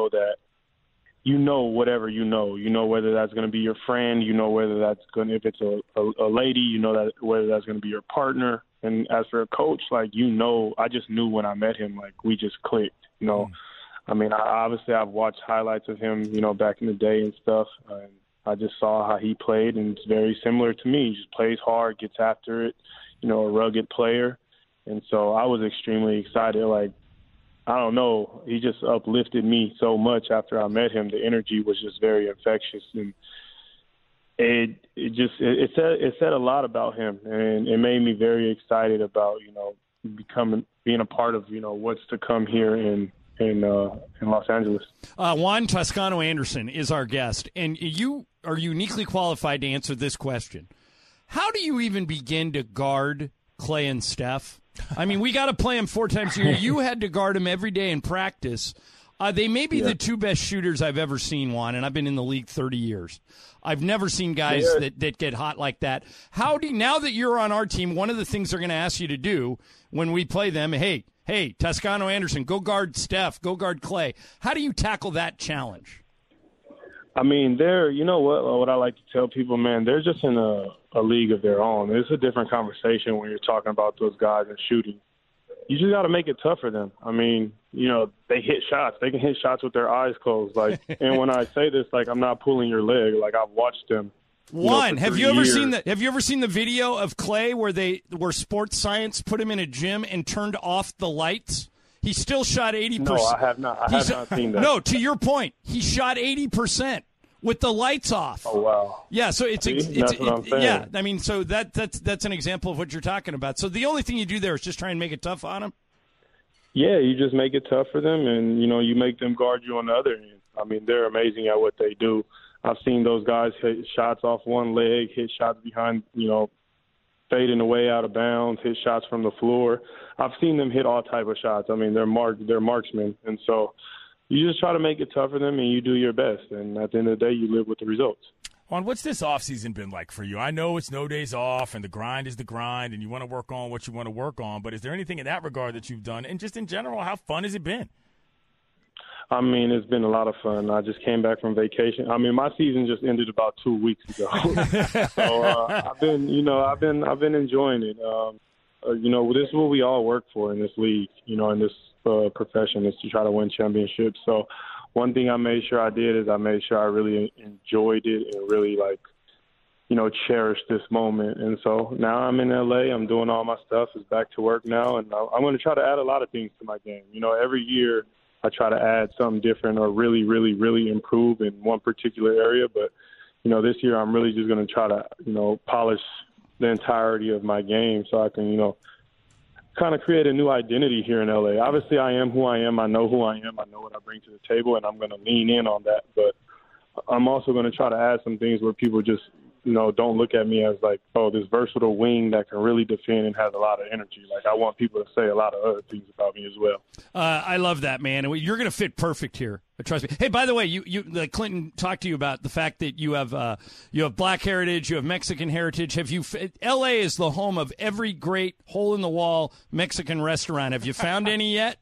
whatever you know whether that's going to be your friend, whether that's going to, if it's a lady, that whether that's going to be your partner. And as for a coach, I just knew when I met him, we just clicked. I mean, I've watched highlights of him, back in the day and stuff. And I just saw how he played, and it's very similar to me. He just plays hard, gets after it, a rugged player. And so I was extremely excited. I don't know, he just uplifted me so much after I met him. The energy was just very infectious, and it said a lot about him, and it made me very excited about being a part of what's to come here in Los Angeles. Juan Toscano Anderson is our guest, and you are uniquely qualified to answer this question. How do you even begin to guard Clay and Steph? I mean, we got to play them 4 times a year. You had to guard them every day in practice. They may be the two best shooters I've ever seen, Juan, and I've been in the league 30 years. I've never seen guys that get hot like that. Now that you're on our team, one of the things they're going to ask you to do when we play them, hey, Toscano Anderson, go guard Steph, go guard Clay. How do you tackle that challenge? I mean, you know what I like to tell people, man, they're just in a league of their own. It's a different conversation when you're talking about those guys and shooting. You just got to make it tough for them. I mean, you know, they hit shots. They can hit shots with their eyes closed. Like, and when I say this, like, I'm not pulling your leg. Like, I've watched them. Have you ever seen the video of Clay where Sports Science put him in a gym and turned off the lights? He still shot 80%. No, I have not. I have not seen that. No, to your point, he shot 80% with the lights off. Oh wow. Yeah, so that's what I'm saying. Yeah, I mean, so that's an example of what you're talking about. So the only thing you do there is just try and make it tough on them. Yeah, you just make it tough for them, and you know, you make them guard you on the other end. I mean, they're amazing at what they do. I've seen those guys hit shots off one leg, hit shots behind, you know, fading away out of bounds, hit shots from the floor. I've seen them hit all type of shots. I mean, they're marksmen, and so you just try to make it tough for them, and you do your best. And at the end of the day, you live with the results. Juan, what's this offseason been like for you? I know it's no days off, and the grind is the grind, and you want to work on what you want to work on, but is there anything in that regard that you've done? And just in general, how fun has it been? I mean, it's been a lot of fun. I just came back from vacation. I mean, my season just ended about 2 weeks ago. So I've been enjoying it. You know, this is what we all work for in this league, you know, in this profession, is to try to win championships. So one thing I made sure I did is I made sure I really enjoyed it and really, like, you know, cherished this moment. And so now I'm in L.A. I'm doing all my stuff. It's back to work now, and I'm going to try to add a lot of things to my game. You know, every year I try to add something different or really, really, really improve in one particular area. But, you know, this year I'm really just going to try to, you know, polish the entirety of my game so I can, you know, kind of create a new identity here in LA. Obviously, I am who I am. I know who I am. I know what I bring to the table, and I'm going to lean in on that. But I'm also going to try to add some things where people just, you know, don't look at me as like, oh, this versatile wing that can really defend and has a lot of energy. Like, I want people to say a lot of other things about me as well. I love that, man. You're going to fit perfect here. Trust me. Hey, by the way, Clinton talked to you about the fact that you have Black heritage, you have Mexican heritage. L.A. is the home of every great hole-in-the-wall Mexican restaurant. Have you found any yet?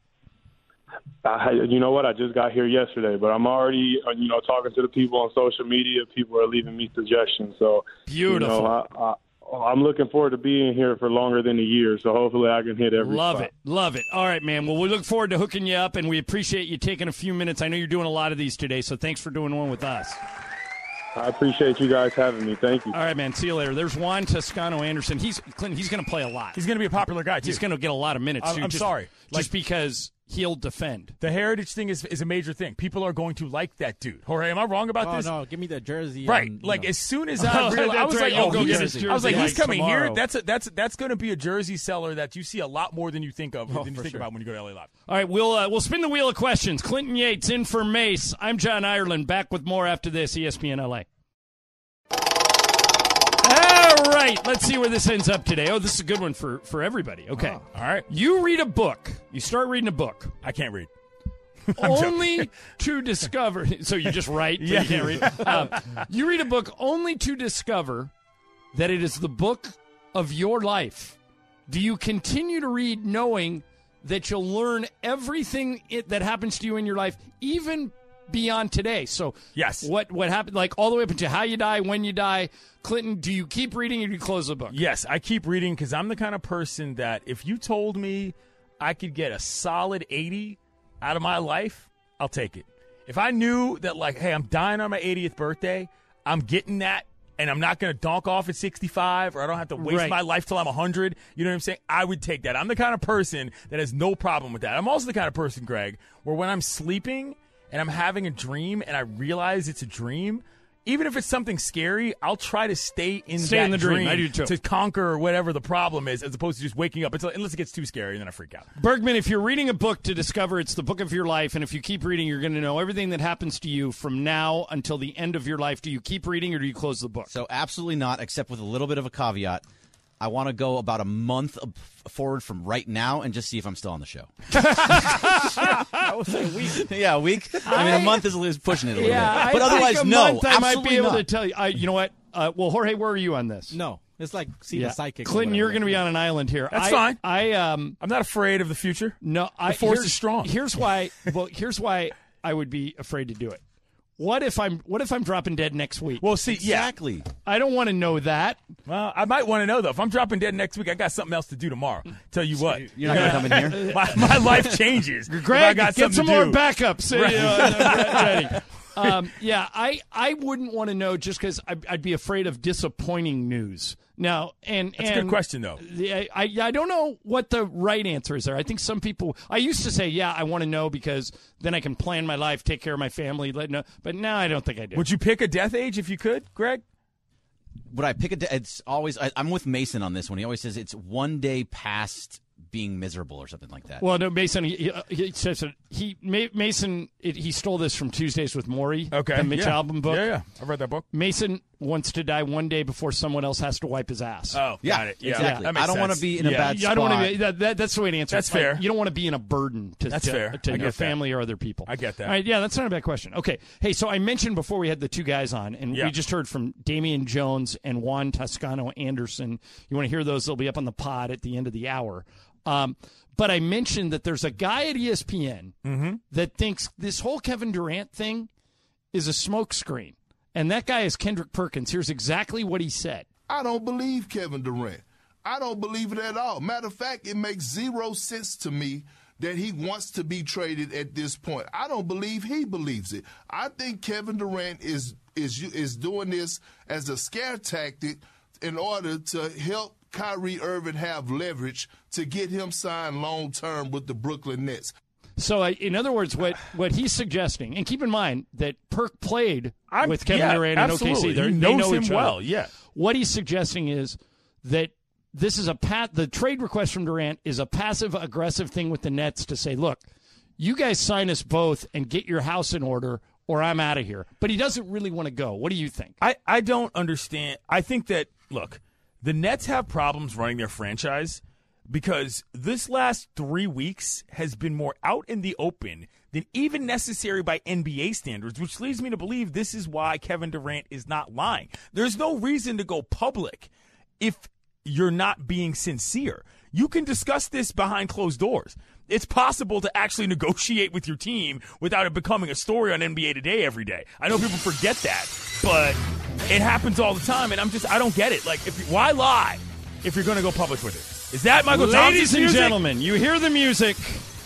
You know what? I just got here yesterday, but I'm already, you know, talking to the people on social media. People are leaving me suggestions. So beautiful. You know, I'm looking forward to being here for longer than a year. So hopefully I can hit every spot. Love it. All right, man. Well, we look forward to hooking you up, and we appreciate you taking a few minutes. I know you're doing a lot of these today, so thanks for doing one with us. I appreciate you guys having me. Thank you. All right, man. See you later. There's Juan Toscano Anderson. Clinton, he's going to play a lot. He's going to be a popular guy, too. He's going to get a lot of minutes, too. I'm sorry. Just because he'll defend. The heritage thing is a major thing. People are going to like that dude. Jorge, am I wrong about this? No, give me the jersey. Right. As soon as I realized, I was like, he's coming tomorrow. Here. That's going to be a jersey seller that you see a lot more than you think of, about when you go to LA Live. All right, we'll spin the wheel of questions. Clinton Yates in for Mace. I'm John Ireland. Back with more after this. ESPN LA. All right, let's see where this ends up today. Oh, this is a good one for everybody. Okay. All right. You read a book. You start reading a book. I can't read. Only to discover. So you just write, but you can't read. You read a book only to discover that it is the book of your life. Do you continue to read knowing that you'll learn everything that happens to you in your life, even beyond today? So yes, what happened, like all the way up until how you die, when you die. Clinton, do you keep reading or do you close the book? Yes, I keep reading because I'm the kind of person that if you told me I could get a solid 80 out of my life, I'll take it. If I knew that, like, hey, I'm dying on my 80th birthday, I'm getting that, and I'm not going to donk off at 65, or I don't have to waste my life till I'm 100, you know what I'm saying? I would take that. I'm the kind of person that has no problem with that. I'm also the kind of person, Greg, where when I'm sleeping and I'm having a dream and I realize it's a dream, even if it's something scary, I'll try to stay in the dream. I do too. To conquer whatever the problem is, as opposed to just waking up unless it gets too scary and then I freak out. Bergman, if you're reading a book to discover it's the book of your life, and if you keep reading, you're going to know everything that happens to you from now until the end of your life. Do you keep reading or do you close the book? So absolutely not, except with a little bit of a caveat. I want to go about a month forward from right now and just see if I'm still on the show. I would say a week. Yeah, a week. I mean, a month is pushing it a little Yeah, bit. But otherwise, think a no. month I might be able not. to tell you. You know what? Well, Jorge, where are you on this? No. It's like seeing a psychic. Clinton, you're going to be on an island here. That's fine. I'm not afraid of the future. No, the force is strong. Here's why. Well, here's why I would be afraid to do it. What if I'm dropping dead next week? Well, see, exactly. I don't want to know that. Well, I might want to know though. If I'm dropping dead next week, I got something else to do tomorrow. Tell you what, you're not going to come in here. My life changes. Greg, I got get some to more do. backups. Ready. I wouldn't want to know just because I'd be afraid of disappointing news. Now, That's a good question, though. I don't know what the right answer is there. I think some people. I used to say, I want to know because then I can plan my life, take care of my family, let know. But now I don't think I do. Would you pick a death age if you could, Greg? Would I pick it's always. I'm with Mason on this one. He always says it's one day past being miserable or something like that. Well, no, Mason. He says Mason. He stole this from Tuesdays with Maury. Okay, the Mitch Albom book. Yeah, I've read that book. Mason wants to die one day before someone else has to wipe his ass. Oh, yeah, got it. Yeah, exactly. that makes I don't want to sense. be in a bad spot. I don't want to be. That's the way to answer. That's it. Like, fair. you don't want to be in a burden to fair. I your get family that. or other people. I get that. All right, yeah, that's not a bad question. Okay, hey, so I mentioned before we had the two guys on, and we just heard from Damian Jones and Juan Toscano Anderson. You want to hear those? They'll be up on the pod at the end of the hour. But I mentioned that there's a guy at ESPN that thinks this whole Kevin Durant thing is a smokescreen. And that guy is Kendrick Perkins. Here's exactly what he said. I don't believe Kevin Durant. I don't believe it at all. Matter of fact, it makes zero sense to me that he wants to be traded at this point. I don't believe he believes it. I think Kevin Durant is doing this as a scare tactic in order to help Kyrie Irving have leverage to get him signed long-term with the Brooklyn Nets. So, in other words, what he's suggesting, and keep in mind that Perk played with Kevin Durant in OKC. He knows him well, yeah. What he's suggesting is that this is the trade request from Durant is a passive-aggressive thing with the Nets to say, look, you guys sign us both and get your house in order or I'm out of here. But he doesn't really want to go. What do you think? I don't understand. I think that, look, the Nets have problems running their franchise because this last 3 weeks has been more out in the open than even necessary by NBA standards, which leads me to believe this is why Kevin Durant is not lying. There's no reason to go public if you're not being sincere. You can discuss this behind closed doors. It's possible to actually negotiate with your team without it becoming a story on NBA Today every day. I know people forget that, but it happens all the time, and I don't get it. Like, why lie if you're going to go public with it? Is that Michael Thompson's Ladies and music? gentlemen, you hear the music.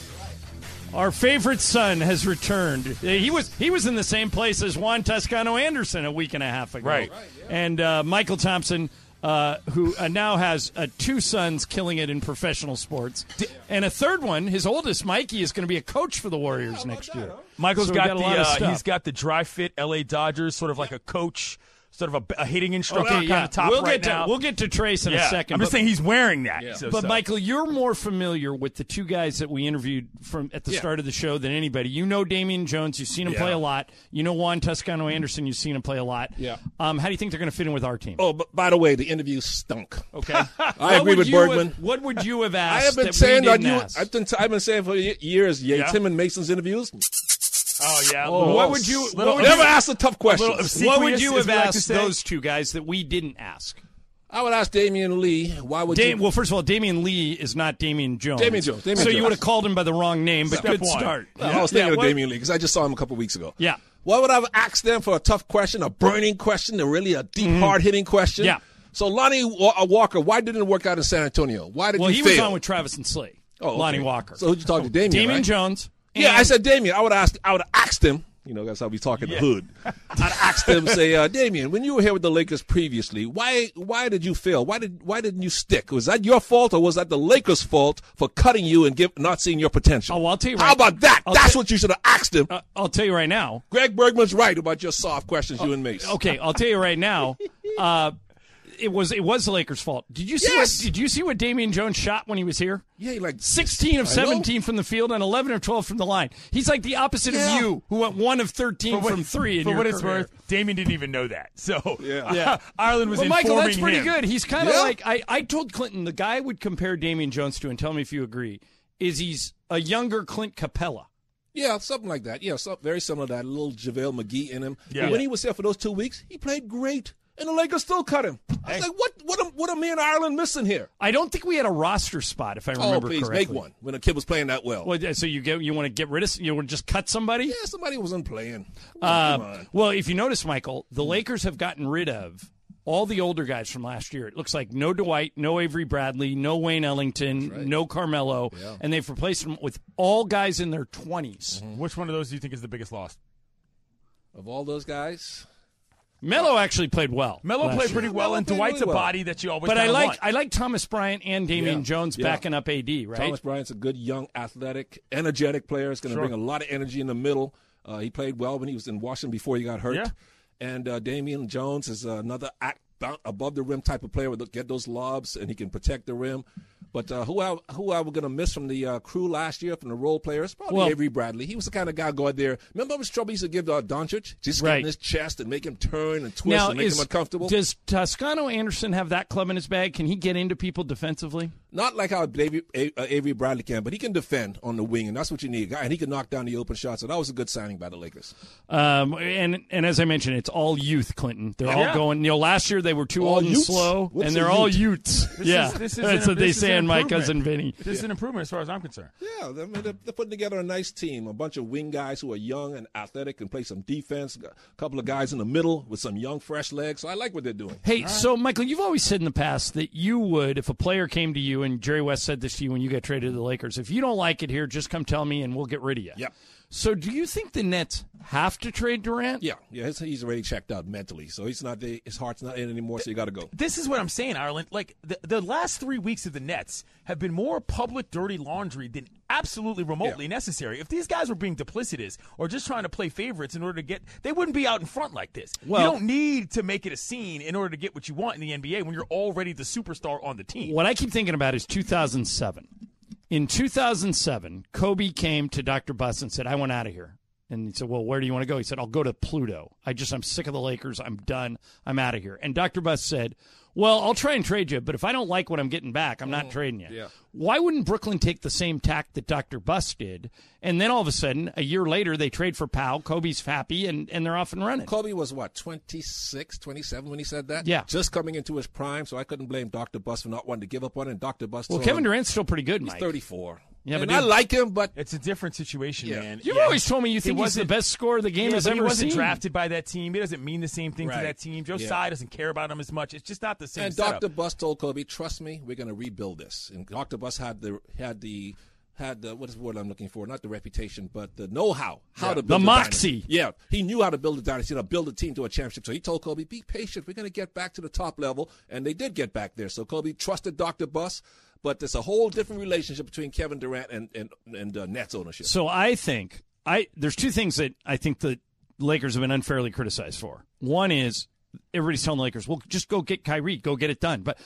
Our favorite son has returned. He was in the same place as Juan Toscano Anderson a week and a half ago. Right. And Michael Thompson, who now has 2 sons killing it in professional sports. And a third one, his oldest, Mikey, is going to be a coach for the Warriors next year. Michael's So got a lot of stuff. he's got the dry fit LA Dodgers, sort of like a coach, sort of a hitting instructor kind of top we'll right get now. We'll get to Trace in a second. I'm just saying he's wearing that. Yeah. So, Michael, you're more familiar with the 2 guys that we interviewed from at the start of the show than anybody. You know Damian Jones. You've seen him play a lot. You know Juan Toscano Anderson. You've seen him play a lot. Yeah. How do you think they're going to fit in with our team? Oh, but by the way, the interview stunk. Okay. I agree with Bergman. What would you have asked? I have been that saying we that didn't ask? I've been saying for years, Tim and Mason's interviews. Oh yeah. What would you? Never ask the tough questions. What would you have asked those 2 guys that we didn't ask? I would ask Damian Lee, why would you? Well, first of all, Damian Lee is not Damian Jones. Damian Jones. So you would have called him by the wrong name, but good start. Well, I was thinking of Damian Lee because I just saw him a couple weeks ago. Yeah. What would I have asked them for a tough question, a burning question, a deep, hard-hitting question? Yeah. So Lonnie Walker, why didn't it work out in San Antonio? Why did Well, he he fail? was on with Travis and Slay. Oh, okay. Lonnie Walker. So who'd you talk to? Damian right? Jones. Yeah, I said Damian. I would have asked him. You know, that's how we talk in the hood. I'd ask them, say, Damian, when you were here with the Lakers previously, why did you fail? Why didn't you stick? Was that your fault or was that the Lakers' fault for cutting you and not seeing your potential? Oh, well, I'll tell you. How about that? That's what you should have asked him. I'll tell you right now. Greg Bergman's right about your soft questions, you and Mace. Okay, I'll tell you right now. it was the Lakers' fault. Did you see? Yes! Did you see what Damian Jones shot when he was here? Yeah, he 16 of 17 from the field and 11 of 12 from the line. He's like the opposite of you, who went 1 of 13 from 3. For in what your it's career. worth, Damien didn't even know that. So Yeah. Ireland was well, informing Michael, that's pretty him. good. He's kind of like I told Clinton the guy I would compare Damian Jones to, and tell me if you agree, is he's a younger Clint Capella. Yeah, something like that. Yeah, very similar to that. A little JaVale McGee in him. Yeah. But when he was there for those 2 weeks, he played great. And the Lakers still cut him. I was like, what are me and Ireland missing here? I don't think we had a roster spot, if I remember please, correctly. make one when a kid was playing that well. So you want to get rid of, you want to just cut somebody? Yeah, somebody wasn't playing. Come on. Well, if you notice, Michael, the Lakers have gotten rid of all the older guys from last year. It looks like no Dwight, no Avery Bradley, no Wayne Ellington, no Carmelo, and they've replaced them with all guys in their 20s. Mm-hmm. Which one of those do you think is the biggest loss? Of all those guys? Melo actually played well. Melo played pretty well, and Dwight's a body that you always. But want. I like Thomas Bryant and Damian Jones backing up AD. Right? Thomas Bryant's a good, young, athletic, energetic player. He's going to bring a lot of energy in the middle. He played well when he was in Washington before he got hurt. Yeah. And Damian Jones is another above the rim type of player. Will get those lobs and he can protect the rim. But who are we going to miss from the crew last year, from the role players? Probably Avery Bradley. He was the kind of guy go out there. Remember how much trouble he used to give Doncic? Just get in his chest and make him turn and twist and make him uncomfortable. Does Toscano Anderson have that club in his bag? Can he get into people defensively? Not like how Avery Bradley can, but he can defend on the wing, and that's what you need. And he can knock down the open shots. So that was a good signing by the Lakers. And as I mentioned, it's all youth, Clinton. They're all going. Last year they were too old and slow, and they're all youths. This is that's what they say in my cousin Vinny. This is an improvement as far as I'm concerned. Yeah, they're putting together a nice team. A bunch of wing guys who are young and athletic and play some defense. A couple of guys in the middle with some young, fresh legs. So I like what they're doing. Hey, so Michael, you've always said in the past that you would, if a player came to you, and Jerry West said this to you when you got traded to the Lakers, if you don't like it here, just come tell me and we'll get rid of you. Yep. So do you think the Nets have to trade Durant? Yeah, he's already checked out mentally, so he's not. His heart's not in anymore. So you got to go. This is what I'm saying, Ireland. Like the last 3 weeks of the Nets have been more public dirty laundry than absolutely remotely necessary. If these guys were being duplicitous or just trying to play favorites in order to get, they wouldn't be out in front like this. Well, you don't need to make it a scene in order to get what you want in the NBA when you're already the superstar on the team. What I keep thinking about is 2007. In 2007, Kobe came to Dr. Buss and said, "I want out of here." And he said, "Well, where do you want to go?" He said, "I'll go to Pluto. I'm sick of the Lakers. I'm done. I'm out of here." And Dr. Buss said, "Well, I'll try and trade you, but if I don't like what I'm getting back, I'm not trading you." Yeah. Why wouldn't Brooklyn take the same tack that Dr. Buss did? And then all of a sudden, a year later, they trade for Powell. Kobe's happy, and they're off and running. Kobe was, 26, 27 when he said that? Yeah. Just coming into his prime, so I couldn't blame Dr. Buss for not wanting to give up on it. And Dr. Buss Well, told Kevin him, Durant's still pretty good, he's Mike. 34. Yeah, and but I like him, but it's a different situation, man. You've always told me you think he's the best scorer the game has ever seen. He wasn't seen. drafted by that team. He doesn't mean the same thing to that team. Joe Tsai doesn't care about him as much. It's just not the same And setup. Dr. Buss told Kobe, "Trust me, we're going to rebuild this." And Dr. Buss had the what is the word I'm looking for? Not the reputation, but the know-how, how to build the a moxie. dynasty. Yeah, he knew how to build a dynasty, build a team to a championship. So he told Kobe, "Be patient. We're going to get back to the top level," and they did get back there. So Kobe trusted Dr. Buss, but there's a whole different relationship between Kevin Durant and Nets ownership. So I think there's two things that I think the Lakers have been unfairly criticized for. One is everybody's telling the Lakers, "Well, just go get Kyrie, go get it done," but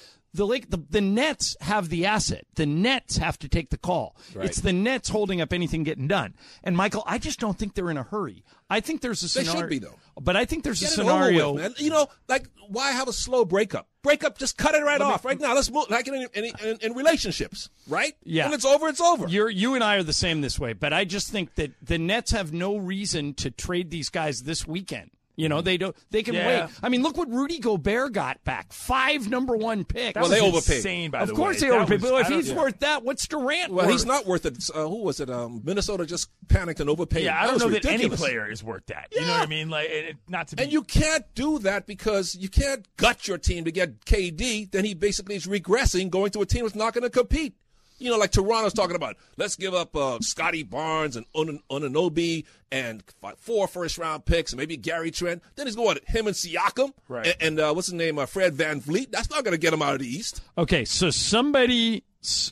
the Nets have the asset. The Nets have to take the call. Right. It's the Nets holding up anything getting done. And, Michael, I just don't think they're in a hurry. I think there's a scenario. They should be, though. But I think there's a Get scenario. It over with, man. Why have a slow breakup? Breakup, just cut it right off right now. Let's move, like in relationships, right? Yeah. When it's over, it's over. You and I are the same this way. But I just think that the Nets have no reason to trade these guys this weekend. They don't. They can wait. I mean, look what Rudy Gobert got back. 5 number 1 picks. Well, they overpaid. Insane, by the way. Of course they overpaid. But if he's worth that, what's Durant worth? Well, he's not worth it. Who was it? Minnesota just panicked and overpaid. Yeah, I don't know ridiculous. that any player is worth that. You know what I mean? Not to be. And you can't do that because you can't gut your team to get KD. Then he basically is regressing, going to a team that's not going to compete. Like Toronto's talking about, let's give up Scotty Barnes and Anunoby and 4 first-round picks and maybe Gary Trent. Then he's going him and Siakam and what's his name, Fred VanVleet. That's not going to get him out of the East. Okay, so somebody,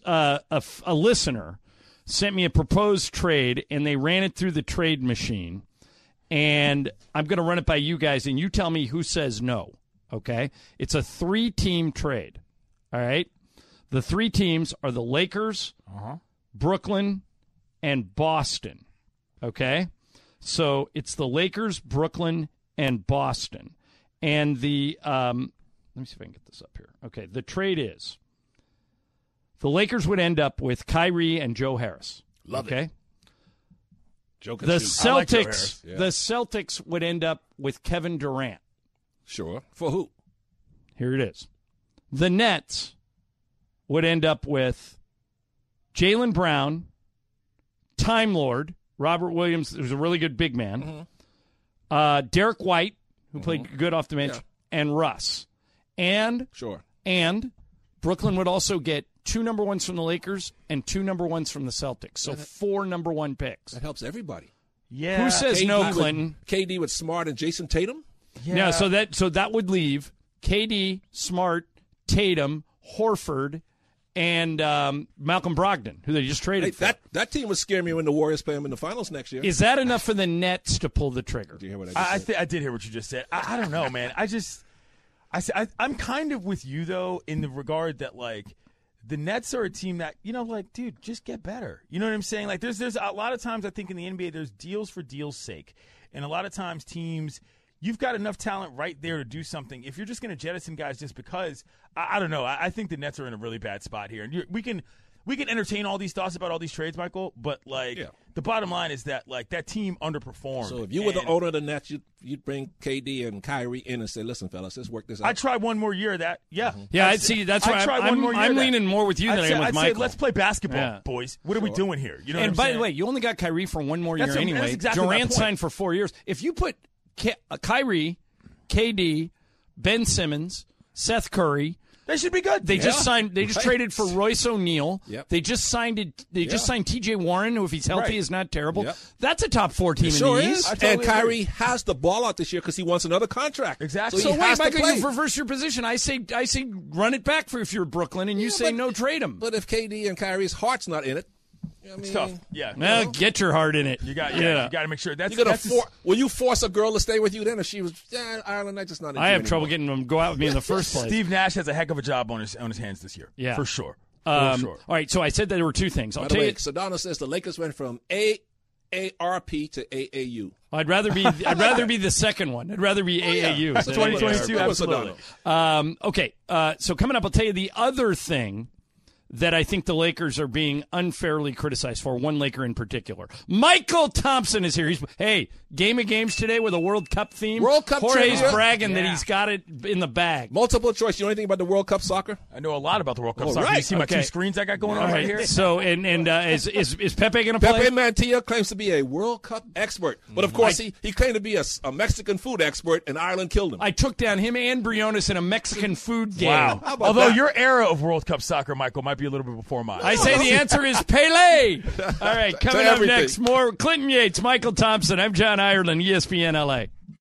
a listener, sent me a proposed trade, and they ran it through the trade machine. And I'm going to run it by you guys, and you tell me who says no. okay? It's a 3-team trade, all right? The 3 teams are the Lakers, Brooklyn, and Boston, okay? So it's the Lakers, Brooklyn, and Boston. And the let me see if I can get this up here. Okay, the trade is the Lakers would end up with Kyrie and Joe Harris. Love it. Joe can The shoot. I like Joe Celtics, Harris. Yeah. the Celtics would end up with Kevin Durant. Sure. For who? Here it is. The Nets would end up with Jaylen Brown, Time Lord, Robert Williams, who's a really good big man, Derek White, who played good off the bench, and Russ. And Brooklyn would also get 2 number 1s from the Lakers and 2 number 1s from the Celtics. So 4 number 1 picks. That helps everybody. Yeah. Who says KD no, Clinton? KD with Smart and Jason Tatum? Yeah. So that would leave KD, Smart, Tatum, Horford, and Malcolm Brogdon, who they just traded for. That team would scare me when the Warriors play them in the finals next year. Is that enough for the Nets to pull the trigger? Did you hear what I just said? I did hear what you just said. I don't know, man. I'm kind of with you, though, in the regard that, like, the Nets are a team that, like, dude, just get better. You know what I'm saying? Like, there's a lot of times I think in the NBA there's deals for deals' sake. And a lot of times teams, you've got enough talent right there to do something. If you're just going to jettison guys just because, I don't know. I think the Nets are in a really bad spot here. And we can entertain all these thoughts about all these trades, Michael, but, like, the bottom line is that, like, that team underperformed. So if you were the owner of the Nets, you'd bring KD and Kyrie in and say, listen, fellas, let's work this out. I'd try one more year of that. Yeah. Yeah, I'd see. That's why I'm leaning more with you than I am with I'd Michael. say, let's play basketball, boys. What are we doing here? You know and what I'm by saying? the way, you only got Kyrie for 1 more year anyway. That's exactly my Durant point. signed for 4 years. If you put Kyrie, KD, Ben Simmons, Seth Curry, they should be good. They just signed. They just traded for Royce O'Neal. Yep. They just signed. Just signed T.J. Warren, who, if he's healthy, is not terrible. Yep. That's a top 4 team in the East. And Kyrie has the ball out this year because he wants another contract. Exactly. So he wait, has to Michael, play. you reverse your position. I say run it back for if you're Brooklyn, and you say no, trade him. But if KD and Kyrie's heart's not in it, it's tough. Yeah. Well, get your heart in it. You got to make sure. Will you force a girl to stay with you then if she was Ireland? I just not. I have trouble getting them to go out with me in the first place. Steve Nash has a heck of a job on his hands this year. Yeah, for sure. All right, so I said that there were 2 things. By the way, Sedona says the Lakers went from AARP to AAU. I'd rather be the second one. I'd rather be AAU. That's 2022. Absolutely. Okay, so coming up, I'll tell you the other thing that I think the Lakers are being unfairly criticized for, one Laker in particular. Michael Thompson is here. Hey, Game of Games today with a World Cup theme. World Cup Jorge's trivia. bragging that he's got it in the bag. Multiple choice. You know anything about the World Cup soccer? I know a lot about the World Cup Oh, soccer. right. You see my 2 screens I got going on right here? So, and is Pepe going to play? Pepe Mantilla claims to be a World Cup expert. But, of course, he claimed to be a Mexican food expert, and Ireland killed him. I took down him and Briones in a Mexican food game. Wow. Although your era of World Cup soccer, Michael, might be a little bit before mine. I say the answer is Pele. All right, coming up everything. next, more Clinton Yates, Michael Thompson. I'm John Ireland, ESPN LA.